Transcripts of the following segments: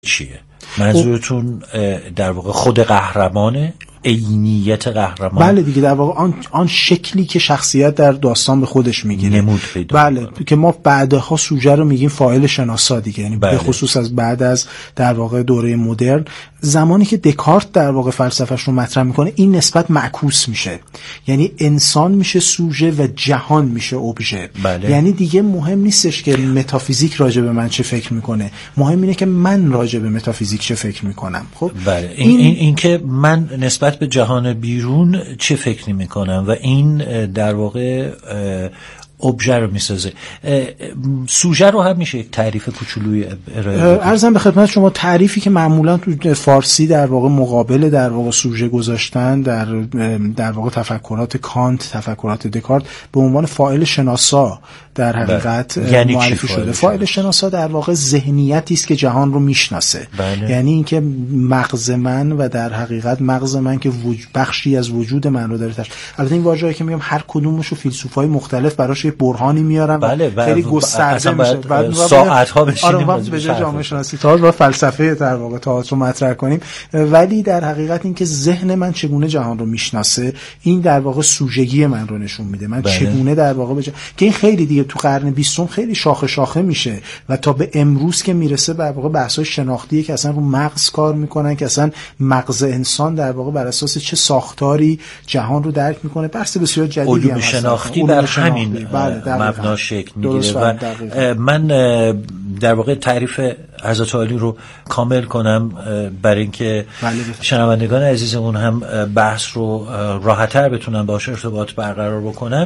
چیه؟ منظورتون در واقع خود قهرمانه؟ عینیت قهرمان؟ بله دیگه، در واقع آن شکلی که شخصیت در داستان به خودش میگیره، نمود پیدا بله کنه. که ما بعدها سوژه رو میگیم فاعل شناسا دیگه، یعنی به خصوص از بعد از در واقع دوره مدرن، زمانی که دکارت در واقع فلسفه‌اش رو مطرح میکنه، این نسبت معکوس میشه، یعنی انسان میشه سوژه و جهان میشه ابژه. یعنی دیگه مهم نیستش که متافیزیک راجع به من چه فکر میکنه، مهم اینه که من راجع به متافیزیک چه فکر میکنم. خب بله، این که من نسبت به جهان بیرون چه فکر میکنم و این در واقع ابژه رو میسازه. سوژه رو هم میشه یک تعریف کوچولوی ارائه بدید؟ عرضم به خدمت شما، تعریفی که معمولا تو فارسی در واقع مقابل در واقع سوژه گذاشتن در واقع تفکرات کانت، تفکرات دکارت، به عنوان فاعل شناسا در حقیقت یعنی معرفی شده. فاعل شناسا در واقع ذهنیتی است که جهان رو میشناسه. یعنی اینکه مغز من و در حقیقت مغز من که بخشی از وجود من رو داره البته این واژه‌ای که میگم هر کدومشو فیلسوفای مختلف براش یه برهانی میارن، خیلی گسترده میشه، بعد ساعت‌ها بشینیم به جای جامعه شناسی تئاتر و فلسفه در واقع تئاتر رو مطرح کنیم. ولی در حقیقت این که ذهن من چگونه جهان رو میشناسه، این در واقع سوژگی من رو نشون میده. من چگونه در واقع که این خیلی دیگه تو قرن 20 خیلی شاخه شاخه میشه و تا به امروز که میرسه در واقع بحث‌های شناختیه که اصلا رو مغز کار میکنن، که اصلا مغز انسان در واقع بر اساس چه ساختاری جهان رو درک میکنه. بحث بسیار جدیدی هم هست. شناختی بر همین مبنا شکل میگیره و من در واقع تعریف حضرت عالی رو کامل کنم برای اینکه شنوندگان عزیزمون هم بحث رو راحت‌تر بتونن باهاش ارتباط برقرار بکنن.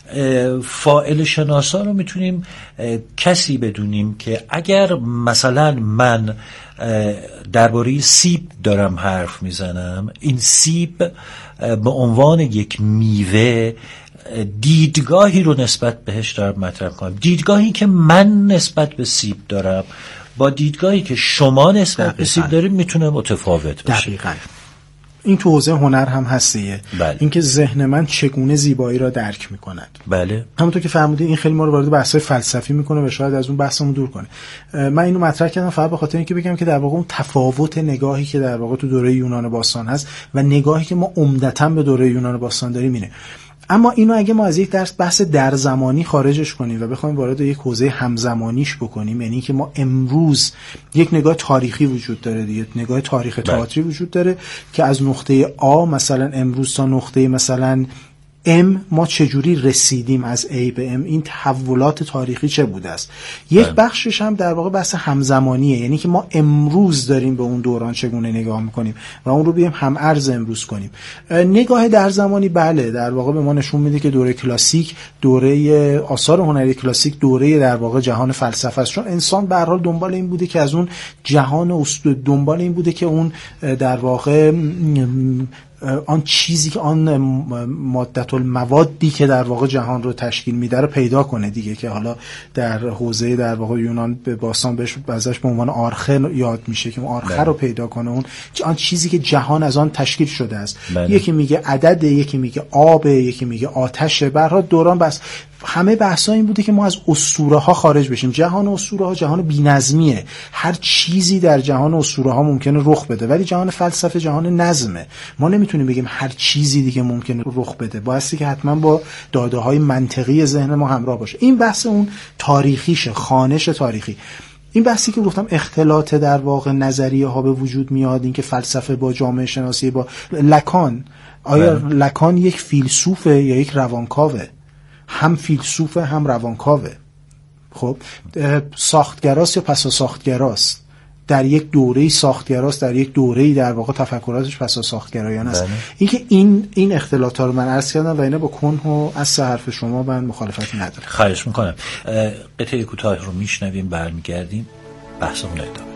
فاعل شناسا رو میتونیم کسی بدونیم که اگر مثلا من درباره سیب دارم حرف میزنم، این سیب به عنوان یک میوه دیدگاهی رو نسبت بهش دارم مطرح کنم، دیدگاهی که من نسبت به سیب دارم با دیدگاهی که شما نسبت به سیب دارید میتونه متفاوت باشه. دقیقاً. این تو حوزه هنر هم هستیه. اینکه ذهن من چگونه زیبایی را درک میکند. بله. همونطور که فرمودید این خیلی ما رو وارد بحث‌های فلسفی میکنه و شاید از اون بحثمون دور کنه. من اینو مطرح کردم فقط به خاطر اینکه بگم که در واقع اون تفاوت نگاهی که در واقع تو دوره یونان باستان هست و نگاهی که ما عمدتاً به دوره یونان باستان داریم اینه. اما اینو اگه ما از یک بحث در زمانی خارجش کنیم و بخوایم وارد یک حوزه همزمانیش بکنیم، یعنی که ما امروز یک نگاه تاریخی وجود داره دیگه، نگاه تاریخ تئاتری وجود داره که از نقطه آ مثلا امروز تا نقطه مثلا ام ما چجوری رسیدیم از A به M، این تحولات تاریخی چه بوده است. یک بخشش هم در واقع بحث همزمانیه، یعنی که ما امروز داریم به اون دوران چگونه نگاه میکنیم و اون رو بیایم هم ارز امروز کنیم. نگاه در زمانی بله در واقع به ما نشون میده که دوره کلاسیک، دوره آثار هنری کلاسیک، دوره در واقع جهان فلسفه است، چون انسان به هر حال دنبال این بوده که از اون جهان دنبال این بوده که اون در واقع آن چیزی که آن مادة الموادی که در واقع جهان رو تشکیل میده رو پیدا کنه دیگه، که حالا در حوزه در واقع یونان به باستان بهش ازش به عنوان آرخه یاد میشه که اون آرخه رو پیدا کنه، اون آن چیزی که جهان از آن تشکیل شده است. یکی میگه عدد، یکی میگه آب، یکی میگه آتشه. به هر حال دوران بس همه بحثا این بوده که ما از اسطوره ها خارج بشیم. جهان اسطوره ها جهان بی‌نظمیه، هر چیزی در جهان اسطوره ها ممکنه رخ بده، ولی جهان فلسفه جهان نظمه. ما نمیتونیم بگیم هر چیزی دیگه ممکنه رخ بده، بایستی که حتما با داده های منطقی ذهن ما همراه باشه. این بحث اون تاریخیشه، خوانش تاریخی. این بحثی که گفتم اختلاط در واقع نظریه ها به وجود میاد، این که فلسفه با جامعه شناسی با لکان، آیا لکان یک فیلسوفه یا یک روانکاوه؟ هم فیلسوفه هم روانکاوه. خب ساختگراست یا پسا ساختگراست؟ در یک دوره‌ای ساختگراست، در یک دوره‌ای در واقع تفکراتش پسا ساختگرایانه است. اینکه این اختلاطات رو من عرض کردم و اینا با کنه و از حرف شما من مخالفتی ندارم. خواهش میکنم. قطعه کوتاه رو میشنویم، برمیگردیم بحثمون ادامه میدیم.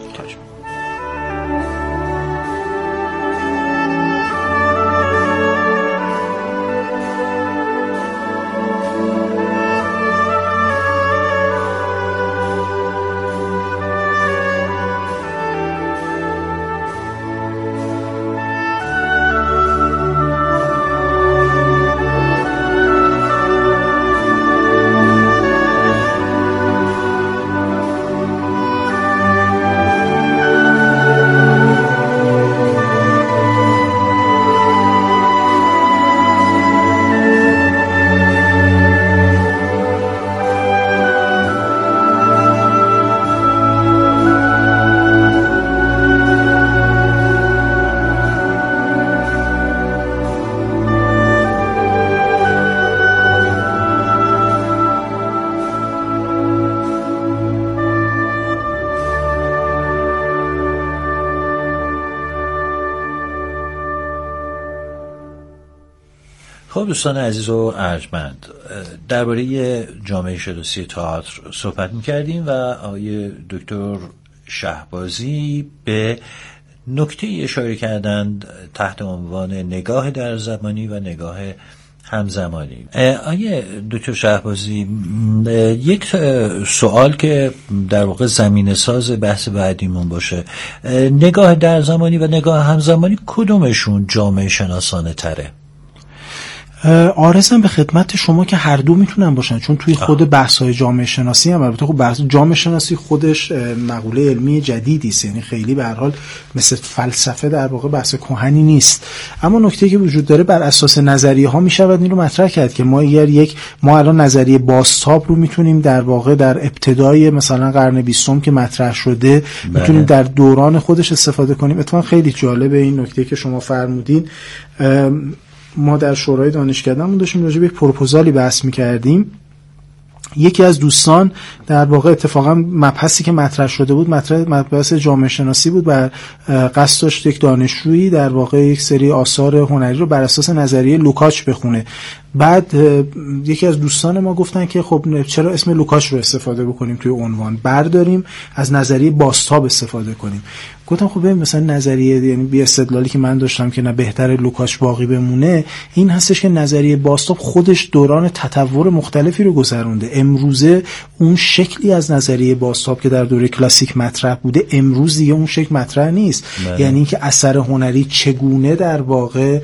خب دوستان عزیز و ارجمند، درباره جامعه شناسی تئاتر صحبت می‌کردیم و آقای دکتر شهبازی به نکته اشاره کردند تحت عنوان نگاه در زمانی و نگاه همزمانی. آقای دکتر شهبازی، یک سوال که در واقع زمینه ساز بحث بعدیمون باشه، نگاه در زمانی و نگاه همزمانی کدومشون جامعه شناسانه تره؟ عارضم به خدمت شما که هر دو میتونن باشن، چون توی خود بحث‌های جامعه شناسی هم البته خب بحث جامعه شناسی خودش مقوله علمی جدیدی است، یعنی خیلی به هر حال مثل فلسفه در واقع بحث کهنی نیست، اما نکته‌ای که وجود داره بر اساس نظریه‌ها میشود این رو مطرح کرد که ما الان نظریه بازتاب رو میتونیم در واقع در ابتدای مثلا قرن 20 که مطرح شده میتونیم در دوران خودش استفاده کنیم. اتفاقا خیلی جالبه این نکته که شما فرمودین. ما در شورای دانشکدهمون داشتیم راجع به یک پروپوزالی بحث می‌کردیم. یکی از دوستان در واقع اتفاقا مبحثی که مطرح شده بود مبحث جامعه شناسی بود و قصد داشت یک دانشجویی در واقع یک سری آثار هنری رو بر اساس نظریه لوکاچ بخونه. بعد یکی از دوستان ما گفتن که خب چرا اسم لوکاچ رو استفاده بکنیم توی عنوان، برداریم از نظریه بازتاب استفاده کنیم. گفتم خب ببین مثلا نظریه، یعنی بی استدلالی که من داشتم که نه بهتر لوکاچ باقی بمونه، این هستش که نظریه بازتاب خودش دوران تطور مختلفی رو گذرونده. امروزه اون شکلی از نظریه بازتاب که در دوره کلاسیک مطرح بوده امروز دیگه اون شکل مطرح نیست. یعنی اینکه اثر هنری چگونه در واقع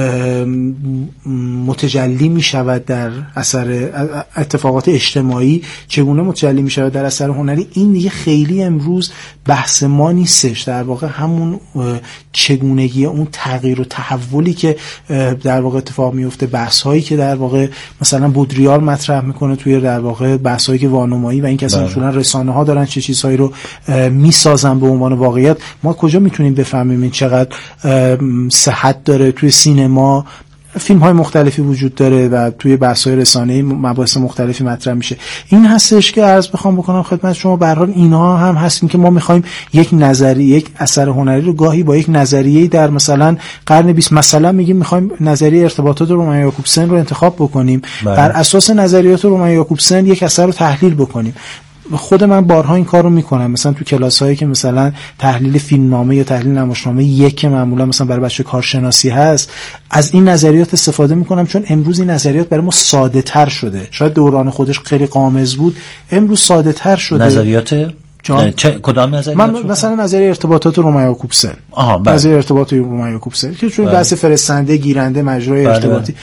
متجلی می شود در اثر اتفاقات اجتماعی، چگونه متجلی می شود در اثر هنری، این دیگه خیلی امروز بحث ما نیستش. در واقع همون چگونگی اون تغییر و تحولی که در واقع اتفاق میفته، بحث هایی که در واقع مثلا بودریار مطرح میکنه توی در واقع بحث هایی که وانمایی و این که اصلا رسانه ها دارن چه چیزهایی رو میسازن به عنوان واقعیت، ما کجا میتونیم بفهمیم این چقدر صحت داره؟ توی سینما فیلم های مختلفی وجود داره و توی بحث های رسانه‌ای مباحث مختلفی مطرح میشه. این هستش که عرض بخوام بکنم خدمت شما، به هر حال اینها هم هستیم که ما میخوایم یک نظریه، یک اثر هنری رو گاهی با یک نظریه‌ای در مثلا قرن 20 مثلا میگیم میخوایم نظریه ارتباطات رومان یاکوبسن رو انتخاب بکنیم، بر اساس نظریات رومان یاکوبسن یک اثر رو تحلیل بکنیم. خود من بارها این کارو میکنم، مثلا تو کلاسایی که مثلا تحلیل فیلمنامه یا تحلیل نمایشنامه یک معمولا مثلا برای بچه کارشناسی هست، از این نظریات استفاده میکنم، چون امروز این نظریات برای ما ساده تر شده. شاید دوران خودش خیلی غامض بود، امروز ساده تر شده. نظریات کدام نظریات؟ من مثلا نظریه ارتباطات رومان یاکوبسن، نظریه ارتباطات رومان یاکوبسن که چون بحث فرستنده گیرنده مجرای ارتباطی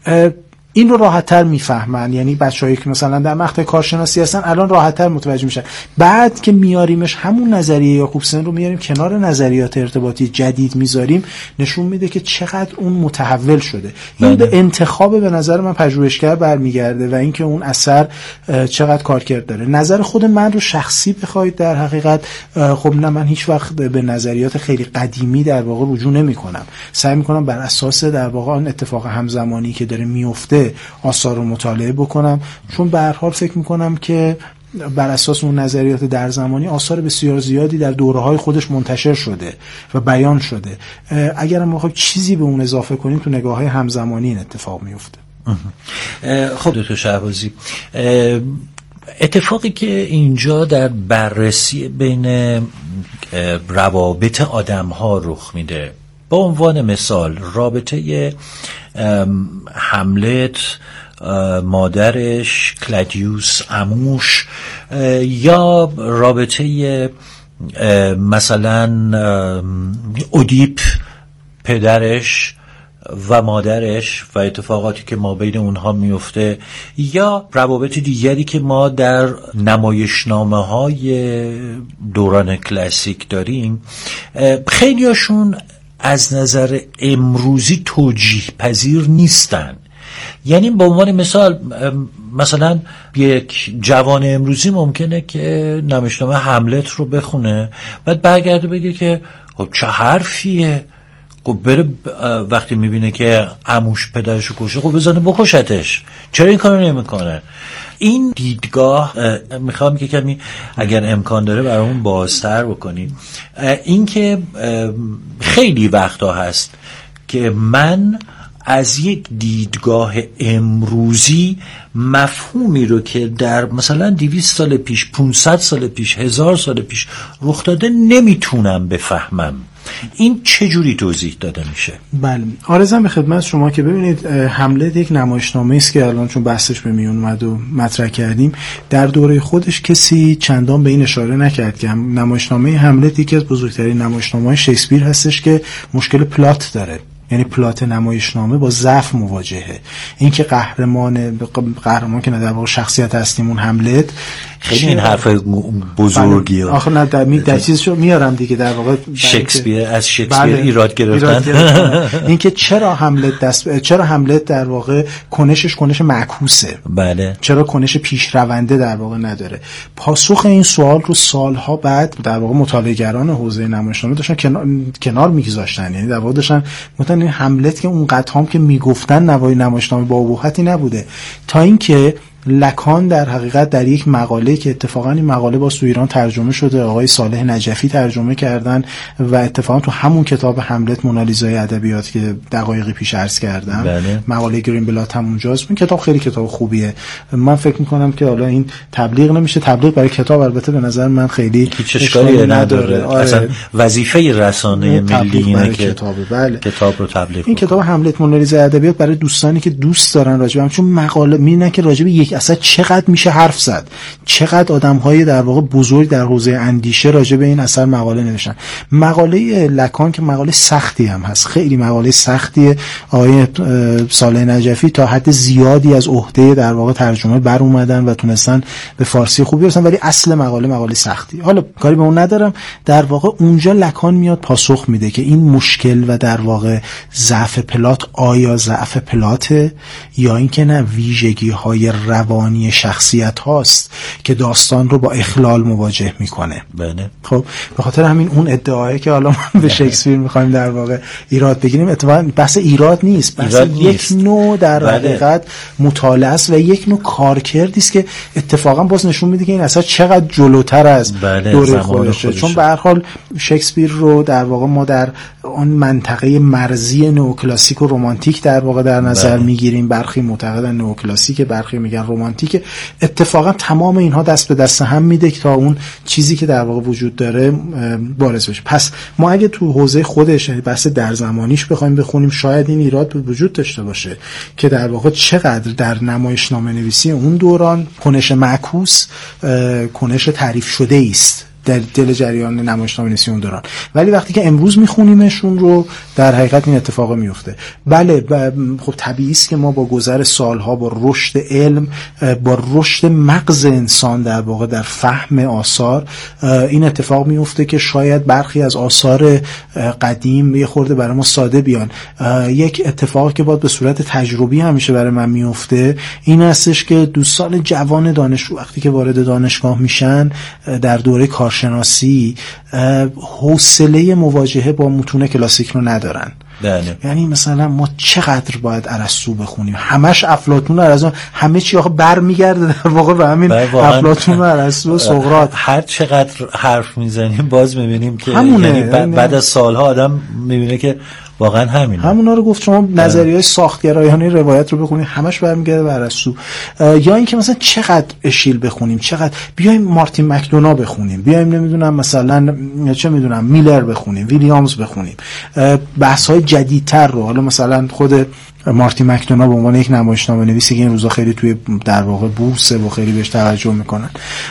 این رو راحت‌تر میفهمن، یعنی بچه‌هایی که مثلا در مقطع کارشناسی هستن الان راحت‌تر متوجه میشن. بعد که میاریمش همون نظریه یاکوبسن رو میاریم کنار نظریات ارتباطی جدید میذاریم، نشون میده که چقدر اون متحول شده. این به انتخاب به نظر من پژوهشگر برمیگرده و اینکه اون اثر چقدر کارکرد داره. نظر خود من رو شخصی بخواید در حقیقت خب نه، من هیچ وقت به نظریات خیلی قدیمی در واقع رجوع نمی‌کنم. سعی می‌کنم بر اساس در واقع اون اتفاق همزمانی که داره میفته آثار رو مطالعه بکنم، چون به هر حال فکر میکنم که بر اساس اون نظریات در زمانی آثار بسیار زیادی در دوره‌های خودش منتشر شده و بیان شده. اگر ما بخوایم چیزی به اون اضافه کنیم تو نگاه‌های همزمانی این اتفاق میفته. خب دکتر شهبازی، اتفاقی که اینجا در بررسی بین روابط آدم‌ها رخ میده، با عنوان مثال رابطه هملت، مادرش، کلادیوس عموش، یا رابطه مثلا اودیپ پدرش و مادرش و اتفاقاتی که ما بین اونها میفته، یا روابط دیگری که ما در نمایشنامه‌های دوران کلاسیک داریم، خیلیاشون از نظر امروزی توجیه پذیر نیستن. یعنی به عنوان مثال مثلا یک جوان امروزی ممکنه که نمایشنامه هملت رو بخونه، بعد برگرده بگه که خب چه حرفیه، خب بره وقتی میبینه که عموش پدرش رو کشه خب بزنه بکشتش، چرا این کارو نمیکنه؟ این دیدگاه میخوام که کمی اگر امکان داره برامون بازتر بکنیم. این که خیلی وقتا هست که من از یک دیدگاه امروزی مفهومی رو که در مثلا 200 سال پیش، 500 سال پیش، 1000 سال پیش رخ داده نمیتونم بفهمم. این چجوری توضیح داده میشه؟ بله، عرضم به خدمت شما که ببینید حملت یک نمایشنامه است که الان چون بحثش به میون اومد و مطرح کردیم، در دوره خودش کسی چندان به این اشاره نکرد که نمایشنامه حملت یکی از بزرگترین نمایشنامه‌های شکسپیر هستش که مشکل پلات داره. یعنی پلات نمایشنامه با ضعف مواجهه. این که قهرمان که در واقع شخصیت هستیمون حملت، خیلی این حرف بزرگیه. آخه نه در چیزشو میارم دیگه، در واقع شکسپیر از شکسپیر ایراد گرفتن. این که چرا حملت در واقع کنش معکوسه. بله. چرا کنش پیشرونده در واقع نداره. پاسخ این سوال رو سالها بعد در واقع مطالعه‌گران حوزه نمایشنامه داشتن کنار میگذاشتن. یعنی در واقع داشتن مثلا این حملت که اون قطعام که میگفتن نوای نمایشنامه با ابهتی نبوده، تا اینکه لکان در حقیقت در یک مقاله که اتفاقا این مقاله با تو ایران ترجمه شده، آقای صالح نجفی ترجمه کردن و اتفاقا تو همون کتاب حملت مونالیزای ادبیات که دقایقی پیش عرض کردم، بله. مقاله گرینبلات هم اونجاست. این کتاب خیلی کتاب خوبیه. من فکر میکنم که حالا این تبلیغ نمیشه، تبلیغ برای کتاب البته به نظر من خیلی هیچ اشکالی نداره. اصلا وظیفه رسانه ملی اینه که بله. کتاب رو تبلیغ. این کتاب حملت مونالیزای ادبیات برای دوستانی که دوست دارن راجع به چون مقاله میبینن که راجع به یک اصلا چقدر میشه حرف زد، چقدر آدم‌های در واقع بزرگ در حوزه اندیشه راجع به این اثر مقاله نوشتن. مقاله لکان که مقاله سختی هم هست، خیلی مقاله سختیه. آقای صالح نجفی تا حد زیادی از عهده در واقع ترجمه بر اومدن و تونستن به فارسی خوبی برسن، ولی اصل مقاله سختی. حالا کاری به اون ندارم. در واقع اونجا لکان میاد پاسخ میده که این مشکل و در واقع ضعف پلات آیا ضعف پلاته یا اینکه نه ویژگی‌های روانی شخصیت هاست که داستان رو با اخلال مواجه میکنه. بله. خب به خاطر همین اون ادعایی که حالا ما به شکسپیر میخوایم در واقع ایراد بگیریم، اتفاقا بحث ایراد نیست، بحث یک نوع در حقیقت مطالعه است و یک نوع کارکردی است که اتفاقا باز نشون میده که این اثر چقدر جلوتر از دوره خودشه. چون به هر حال شکسپیر رو در واقع ما در اون منطقه مرزی نئوکلاسیک و رمانتیک در واقع در نظر میگیریم. برخی معتقدن نئوکلاسیک، برخی میگن رمانتیک. اتفاقا تمام اینها دست به دست هم میده که تا اون چیزی که در واقع وجود داره بارز بشه. پس ما اگه تو حوزه خودش بحث در زمانیش بخوایم بخونیم، شاید این ایراد وجود داشته باشه که در واقع چقدر در نمایشنامه نویسی اون دوران کنش معکوس کنش تعریف شده است در دل جریان نمایشنامه نویسی اون دوران، ولی وقتی که امروز میخونیمشون رو در حقیقت این اتفاق میفته. بله خب طبیعی است که ما با گذر سالها، با رشد علم، با رشد مغز انسان در واقع در فهم آثار، این اتفاق میفته که شاید برخی از آثار قدیم یه خورده برای ما ساده بیان. یک اتفاقی که باید به صورت تجربی همیشه برای من میفته این هستش که دوستان جوان دانشجو وقتی که وارد دانشگاه میشن در دوره کارشناسی حوصله مواجهه با متون کلاسیک رو ندارن. بله. یعنی مثلا ما چقدر باید ارسطو بخونیم، همش افلاطون و ارسطو، همه چی آخه برمیگرده در واقع به همین افلاطون و ارسطو و سقراط. هر چقدر حرف میزنیم باز میبینیم که یعنی بعد از سالها آدم میبینه که واقعا همونا رو گفت. شما نظریه‌های ساختگرایانه روایت رو بخونید همش برمیگرده به ارسطو. یا اینکه مثلا چقدر اشیل بخونیم، چقدر بیایم مارتین مکدونا بخونیم، بیایم نمیدونم مثلا چه میدونم میلر بخونیم، ویلیامز بخونیم، بحث‌های جدیدتر رو. حالا مثلا خود مارتین مکدونا به عنوان یک نمایشنامه نویسی که این روزا خیلی توی در واقع بورسه و خیلی بهش توجه میکنن،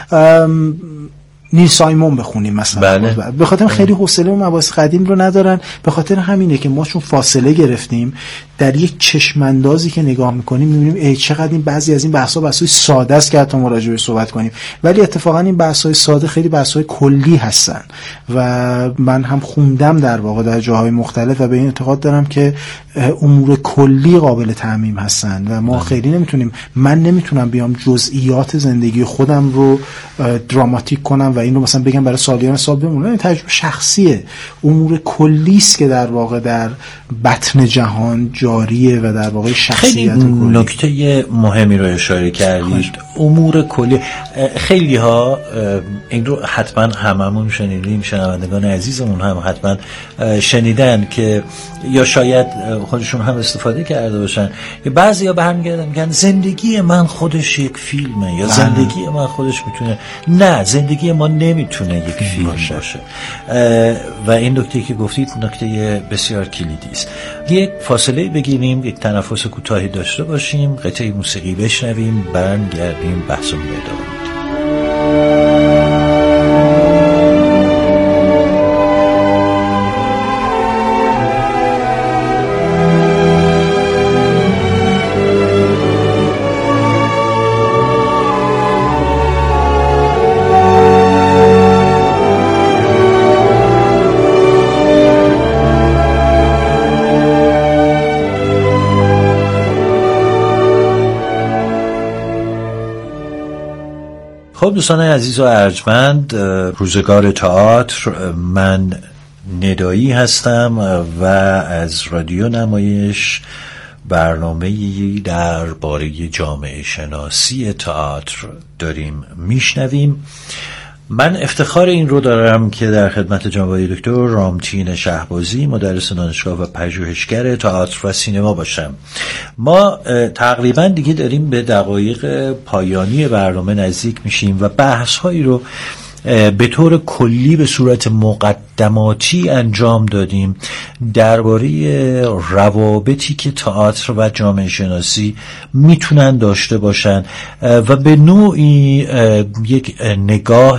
نیل سایمون بخونیم مثلا. بله. به خاطر خیلی حوصله اون مباحث قدیم رو ندارن. به خاطر همینه که ما چون فاصله گرفتیم در یک چشماندازی که نگاه میکنیم میبینیم ای چقدر این بعضی از این بحث‌ها ساده است که حتی ما راجع بهش صحبت کنیم، ولی اتفاقا این بحث‌های ساده خیلی بحث‌های کلی هستن و من هم خوندم در واقع در جاهای مختلف و به این اعتقاد دارم که امور کلی قابل تعمیم هستن و ما خیلی من نمیتونم بیام جزئیات زندگی خودم رو دراماتیک کنم و این رو مثلا بگم برای سالیان سال بمونه، این تجربه شخصیه، امور کلی است که در واقع در بطن جهان جاریه و در واقع شخصیت کلی. نکته مهمی رو اشاره کردید، امور کلی. خیلی ها این رو حتما هممون شنیدیم، شنوندگان عزیزمون هم حتما شنیدن که یا شاید خودشون هم استفاده کرده باشن، یا بعضیا برمیگردن میگن زندگی من خودش یک فیلمه، یا زندگی من خودش میتونه. نه، زندگی ما نمیتونه یک فیلم باشه. و این نکته که گفتید نکته بسیار کلیدی است. یک فاصله بگیریم، یک تنفس کوتاهی داشته باشیم، قطعه موسیقی بشنویم، برگردیم بحثمون رو ادامه بدیم. خب دوستان عزیز و ارجمند، روزگار تئاتر، من ندایی هستم و از رادیو نمایش برنامه‌ای درباره جامعه شناسی تئاتر داریم میشنویم. من افتخار این رو دارم که در خدمت جناب دکتر رامتین شهبازی، مدرس دانشگاه و پژوهشگر تئاتر و سینما باشم. ما تقریبا دیگه داریم به دقایق پایانی برنامه نزدیک میشیم و بحث هایی رو به طور کلی به صورت مقدماتی انجام دادیم درباره روابطی که تئاتر و جامعه شناسی میتونن داشته باشن و به نوعی یک نگاه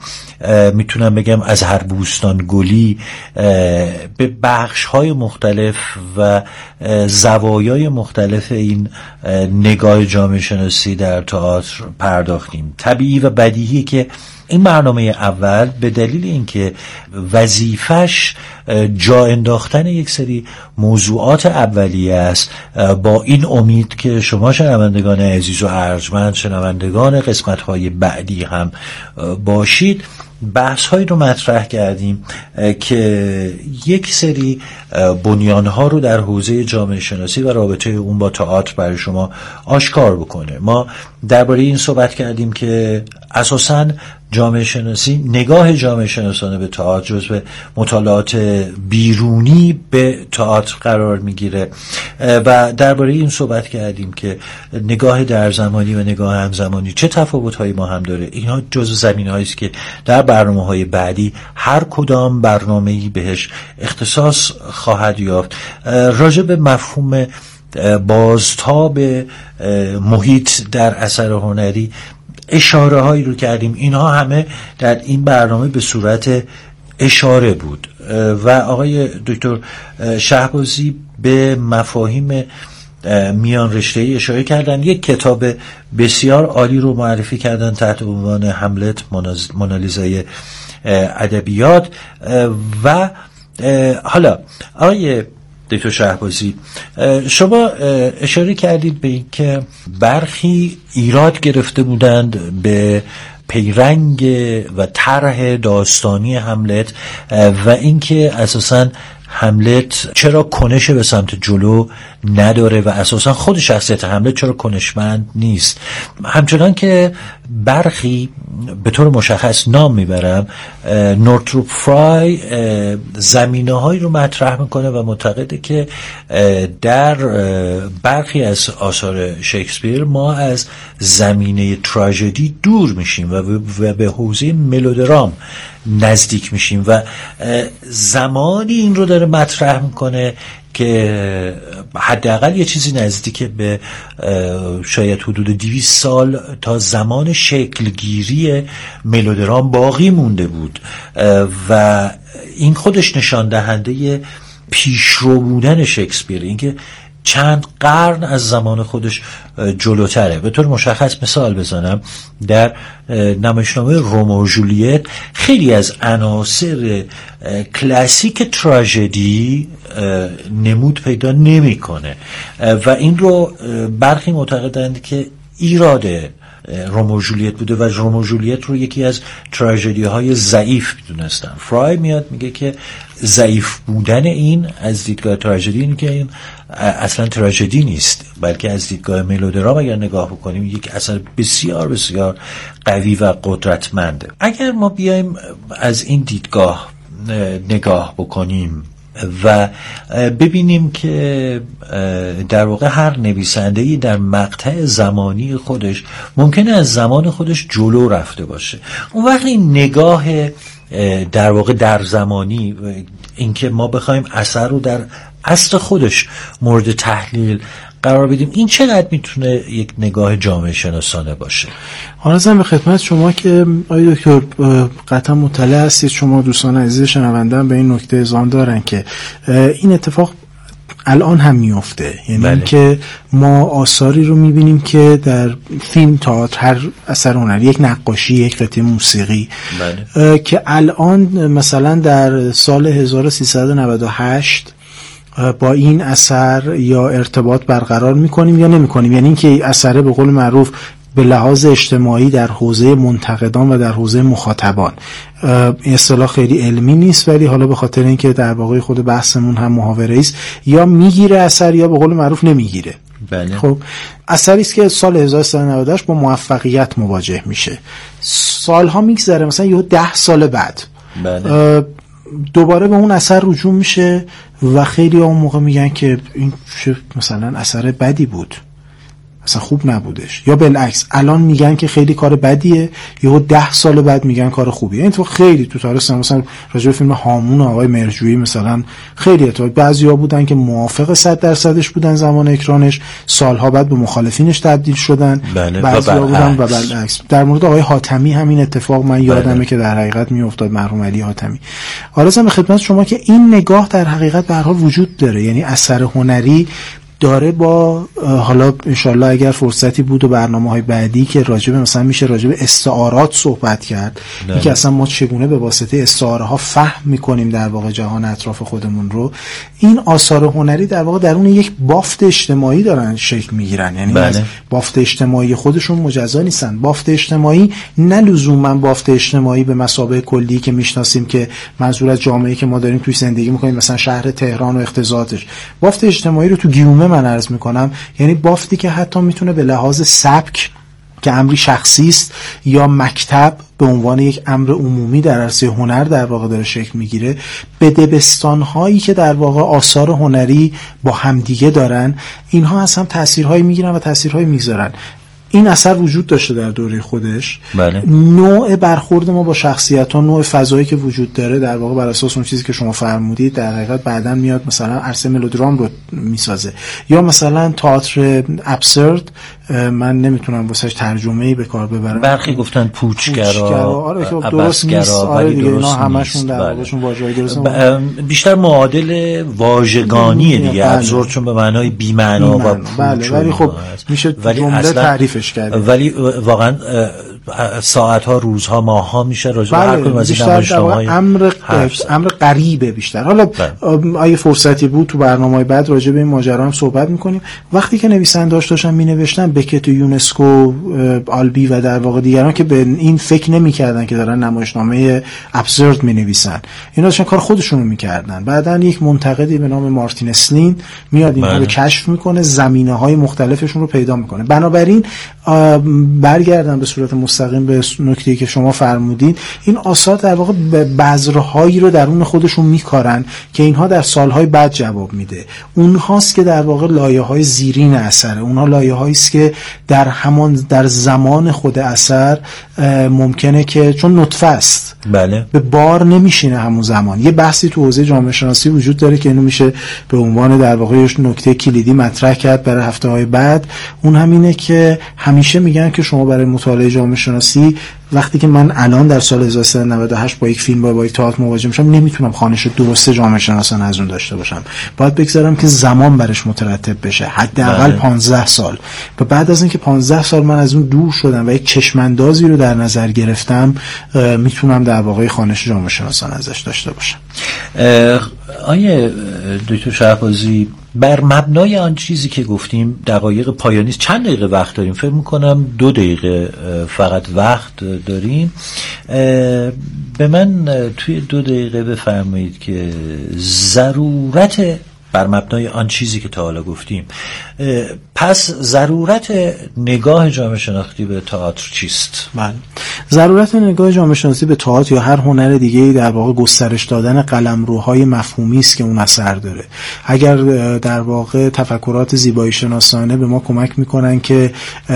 میتونم بگم از هر بوستان گلی به بخش‌های مختلف و زوایای مختلف این نگاه جامعه شناسی در تئاتر پرداختیم. طبیعی و بدیهی که این برنامه اول به دلیل اینکه وظیفش جا انداختن یک سری موضوعات اولیه است، با این امید که شما شنوندگان عزیز و ارجمند، شنوندگان قسمت‌های بعدی هم باشید، بحث‌هایی رو مطرح کردیم که یک سری بنیان‌ها رو در حوزه جامعه شناسی و رابطه اون با تئاتر برای شما آشکار بکنه. ما درباره این صحبت کردیم که اساساً جامعه شناسی، نگاه جامعه شناسانه به تئاتر جزو مطالعات بیرونی به تئاتر قرار میگیره و درباره این صحبت کردیم که نگاه در زمانی و نگاه همزمانی چه تفاوت‌هایی ما هم داره. اینها جزو زمینه‌هایی است که در برنامه‌های بعدی هر کدام برنامه‌ای بهش اختصاص خواهد یافت. راجع به مفهوم بازتاب محیط در اثر هنری اشاره هایی رو کردیم. اینها همه در این برنامه به صورت اشاره بود و آقای دکتر شهبازی به مفاهیم میان رشته‌ای اشاره کردن. یک کتاب بسیار عالی رو معرفی کردن تحت عنوان هملت، مونالیزای ادبیات. و حالا آقای دکتر شهبازی، شما اشاره کردید به این که برخی ایراد گرفته بودند به پیرنگ و طرح داستانی هملت و اینکه اساساً هملت چرا کنش به سمت جلو نداره و اساسا خود شخصیت هملت چرا کنشمند نیست. همچنان که برخی به طور مشخص نام میبرم، نورتروپ فرای زمینه هایی رو مطرح میکنه و معتقده که در برخی از آثار شکسپیر ما از زمینه تراژدی دور میشیم و به حوزه ملودرام نزدیک میشیم و زمانی این رو داره مطرح میکنه که حداقل یه چیزی نزدیک به شاید حدود 200 سال تا زمان شکلگیری ملودرام باقی مونده بود و این خودش نشان دهنده پیشرو بودن شکسپیر، اینکه چند قرن از زمان خودش جلوتره. به طور مشخص مثال بزنم، در نمایشنامه رومئو و جولیت خیلی از عناصر کلاسیک تراژدی نمود پیدا نمیکنه و این رو برخی معتقدند که ایراد رومئو و جولیت بوده و رومئو و جولیت رو یکی از تراژدی های ضعیف میدونستن. فرای میاد میگه که ضعیف بودن این از دیدگاه تراژدی اینه که این اصلا تراژدی نیست، بلکه از دیدگاه ملودرام اگر نگاه بکنیم یک اثر بسیار بسیار قوی و قدرتمنده. اگر ما بیایم از این دیدگاه نگاه بکنیم و ببینیم که در واقع هر نویسنده‌ای در مقطع زمانی خودش ممکنه از زمان خودش جلو رفته باشه، اون وقت این نگاه در واقع در زمانی، اینکه ما بخوایم اثر رو در اصل خودش مورد تحلیل قرار بدیم، این چقدر میتونه یک نگاه جامعه شناسانه باشه؟ عرضم به خدمت شما که آقای دکتر قطعا مطلع هستید، شما دوستان عزیز شنونده‌ام به این نکته اذعان دارن که این اتفاق الان هم میفته، یعنی بله. که ما آثاری رو میبینیم که در فیلم، تئاتر، هر اثر هنری، یک نقاشی، یک قطعه موسیقی بله. که الان مثلا در سال 1398 با این اثر یا ارتباط برقرار میکنیم یا نمیکنیم، یعنی اینکه اثر به قول معروف به لحاظ اجتماعی در حوزه منتقدان و در حوزه مخاطبان، این اصطلاح خیلی علمی نیست ولی حالا به خاطر اینکه در واقع خود بحثمون هم محاوره است، یا میگیره اثر یا به قول معروف نمیگیره. بله. خب اثری است که سال 1398 با موفقیت مواجه میشه، سالها میگذره، مثلا یه 10 سال بعد بله. دوباره به اون اثر رجوع میشه و خیلی اون موقع میگن که این مثلا اثر بدی بود، اصلا خوب نبودش، یا بالعکس الان میگن که خیلی کار بدیه، یا 10 سال بعد میگن کار خوبیه. این تو خیلی تو تاریخ مثلا راجع به فیلم هامون آقای مهرجویی مثلا خیلی بعضیا بودن که موافق 100%ش بودن زمان اکرانش، سالها بعد به مخالفینش تبدیل شدن، بله. بعضیا بودن و بالعکس. در مورد آقای حاتمی همین اتفاق من یادمه بله. که در حقیقت میافتاد، مرحوم علی حاتمی. عرضم به خدمت شما که این نگاه در حقیقت به هر حال وجود داره، یعنی اثر هنری داره با حالا انشالله اگر فرصتی بود و برنامه‌های بعدی که راجب مثلا میشه راجب استعارات صحبت کرد، اینکه اصلا ما چگونه به واسطه استعاره ها فهم میکنیم در واقع جهان اطراف خودمون رو، این آثار هنری در واقع درون یک بافت اجتماعی دارن شکل میگیرن، یعنی از بافت اجتماعی خودشون مجزا نیستن. بافت اجتماعی نه لزوما بافت اجتماعی به مثابه کلی که میشناسیم که منظور از جامعه‌ای که ما داریم توی زندگی میکنیم، مثلا شهر تهران و اقتصادش. بافت اجتماعی رو تو گیومه من عرض میکنم، یعنی بافتی که حتی میتونه به لحاظ سبک که امری شخصی است یا مکتب به عنوان یک امر عمومی در عرصه هنر در واقع داره شکل میگیره، به دبستان‌هایی که در واقع آثار هنری با همدیگه دارن، اینها از هم تأثیرهایی میگیرن و تأثیرهایی میگذارن. این اثر وجود داشته در دوره خودش بله. نوع برخورد ما با شخصیت‌ها، نوع فضایی که وجود داره در واقع بر اساس اون چیزی که شما فرمودید در حقیقت بعداً میاد مثلا عرصه ملودرام رو میسازه، یا مثلا تئاتر ابسورد، من نمیتونم واسش ترجمه‌ای به کار ببرم، برخی گفتن پوچگرا، آره که درست نیست، آره دیگه اینا همشون در واقعشون واژه‌ای درست بیشتر معادل واژگانی دیگه، ابسورد چون به معنای بی معنا و بله، ولی خب میشه جمله تعریفش کرد، ولی واقعا ساعت‌ها، روزها، ماه‌ها میشه راجع به هر کدوم از این نمایشنامه‌های امر غریبه بیشتر. حالا اگه فرصتی بود تو برنامه‌های بعد راجع به این ماجرا هم صحبت می‌کنیم. وقتی که نویسنده‌اش داشتن می‌نوشتن، بکت و یونسکو، آلبی و در واقع دیگران که به این فکر نمی‌کردن که دارن نمایشنامه ابسورد می‌نویسن، اینا داشتن کار خودشون رو می‌کردن. بعدن یک منتقدی به نام مارتین اسلین میاد اینها رو کشف می‌کنه، زمینه‌های مختلفشون رو پیدا می‌کنه. بنابراین برگردم به صورت مستقیم به نکته‌ای که شما فرمودید، این آثار در واقع بذرهایی رو درون خودشون میکارن که اینها در سالهای بعد جواب میده. اونهاست که در واقع لایه‌های زیرین اثره، اونها لایه‌هایی است که در زمان خود اثر ممکنه که چون نطفه است بله به بار نمیشینه همون زمان. یه بحثی تو حوزه جامعه شناسی وجود داره که اینو میشه به عنوان در واقع نکته کلیدی مطرح کرد برای هفته‌های بعد. اون همینه که همیشه میگن که شما برای مطالعه جامعه شناسی، وقتی که من الان در سال 1398 با یک فیلم با یک تئاتر مواجه میشم، نمیتونم خوانش درست جامعه شناسانه از اون داشته باشم، باید بگذارم که زمان برش مترتب بشه، حداقل 15 سال. و بعد از اینکه 15 سال من از اون دور شدم و یک چشماندازی رو در نظر گرفتم، میتونم در واقع خوانش جامعه شناسانه ازش داشته باشم. آیه دکتر شهبازی، بر مبنای آن چیزی که گفتیم دقایق پایانی، چند دقیقه وقت داریم؟ فکر میکنم 2 دقیقه فقط وقت داریم. به من توی 2 دقیقه بفرمایید که ضرورت بر مبنای آن چیزی که تا حالا گفتیم، پس ضرورت نگاه جامعه شناختی به تئاتر چیست؟ بله، ضرورت نگاه جامعه شناسی به تئاتر یا هر هنر دیگه‌ای در واقع گسترش دادن قلمروهای مفهومی است که اون اثر داره. اگر در واقع تفکرات زیبایی شناسانه به ما کمک میکنن که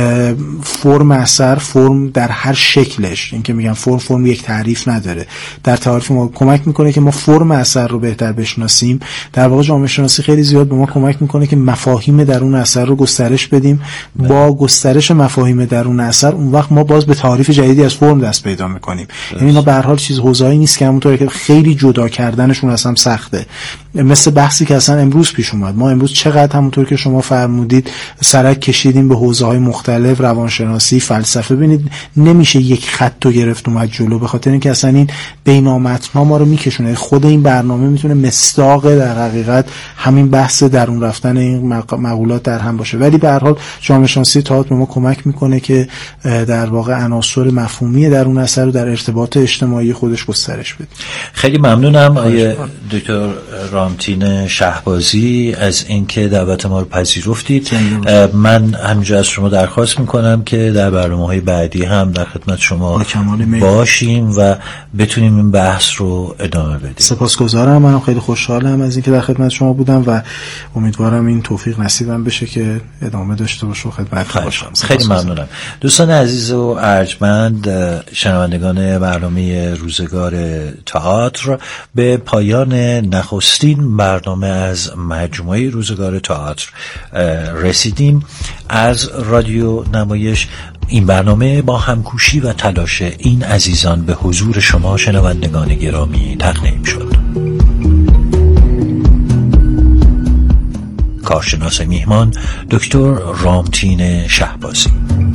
فرم اثر، فرم در هر شکلش، این که میگن فرم یک تعریف نداره، در تعریف ما کمک میکنه که ما فرم اثر رو بهتر بشناسیم. در واقع جامعه شناسی خیلی زیاد به ما کمک میکنه که مفاهیم درون اثر رو گسترش بدیم. با گسترش مفاهیم درون اثر اون وقت ما باز به تعریف جدیدی از فرم دست پیدا میکنیم. یعنی اینا به هر حال چیز حوزه‌ای نیست که همونطوری که خیلی جدا کردنشون اصلا سخته. مثل بحثی که اصلا امروز پیش اومد، ما امروز چقدر همونطور که شما فرمودید سرک کشیدیم به حوزه‌های مختلف، روانشناسی، فلسفه. ببینید نمیشه یک خط رو گرفت اومد جلو، به خاطر اینکه اصلا این بینامتن‌ها ما رو میکشونه. خود این برنامه میتونه مصداق در حقیقت همین بحث درون رفتن این مقولات در هم باشه. ولی به هر حال جامعه شناسی تئاتر به ما کمک میکنه که در واقع عناصر مفهومی درون اثر رو در ارتباط اجتماعی خودش گسترش بده. خیلی ممنونم آقای دکتر رامتین شهبازی از اینکه دعوت ما رو پذیرفتید. من همینجا از شما درخواست میکنم که در برنامه‌های بعدی هم در خدمت شما باشیم و بتونیم این بحث رو ادامه بدیم. سپاسگزارم. منم خیلی خوشحالم از اینکه در خدمت شما بودم و امیدوارم این توفیق نصیبم بشه که ادامه داشته باشه و خدمت باشم. خیلی ممنونم. دوستان عزیز و ارجمند، شنوندگان برنامه روزگار تئاتر، به پایان نخستین برنامه از مجموعه روزگار تئاتر رسیدیم. از رادیو نمایش این برنامه با همکوشی و تلاش این عزیزان به حضور شما شنوندگان گرامی تقدیم شد. کارشناس میهمان دکتر رامتین شهبازی،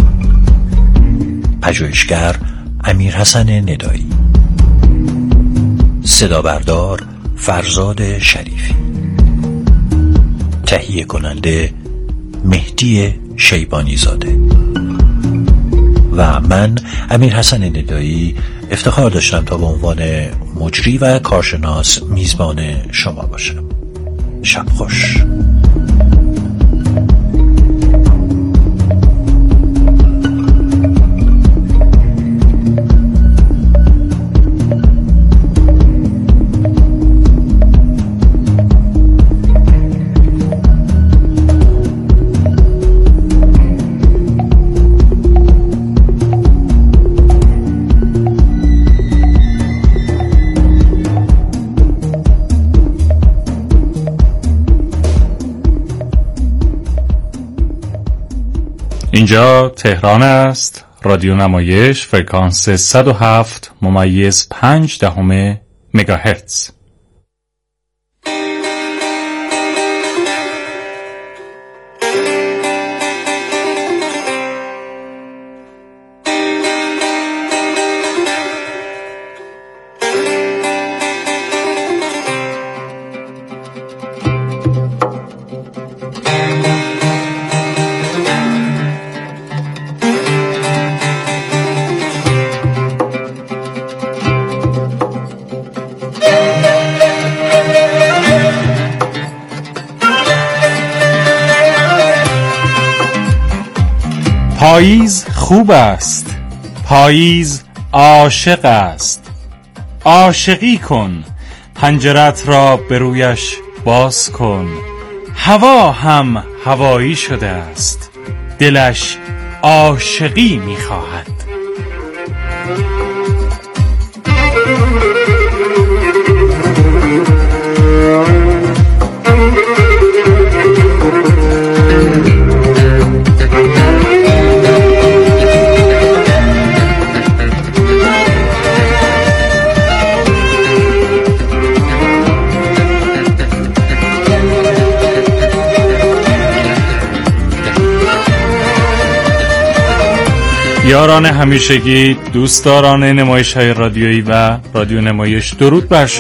پژوهشگر امیرحسن ندایی، صدا بردار فرزاد شریفی، تهیه کننده مهدی شیبانی زاده و من امیرحسن ندایی افتخار داشتم تا به عنوان مجری و کارشناس میزبان شما باشم. شب خوش. اینجا تهران است. رادیو نمایش، فرکانس 107.5 مگاهرتز. پاییز خوب است، پاییز عاشق است. عاشقی کن، پنجرت را به رویش باز کن. هوا هم هوایی شده است، دلش عاشقی می‌خواهد. یاران همیشگی، دوستداران نمایش‌های رادیویی و رادیو نمایش، درود بر شما.